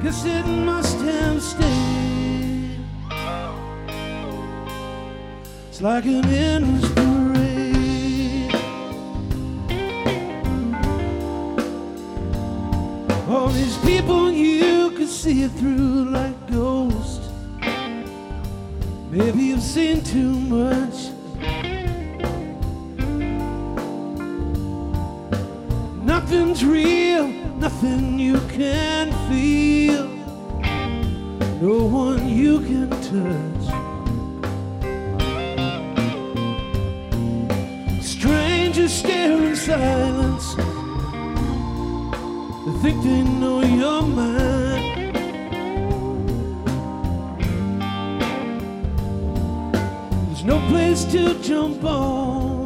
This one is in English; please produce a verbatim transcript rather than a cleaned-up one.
Guess it must have stayed. It's like an endless parade. All these people you could see it through like ghosts. Maybe you've seen too much. Nothing's real, nothing you can feel, no one you can touch. Strangers stare in silence, they think they know your mind. There's no place to jump on,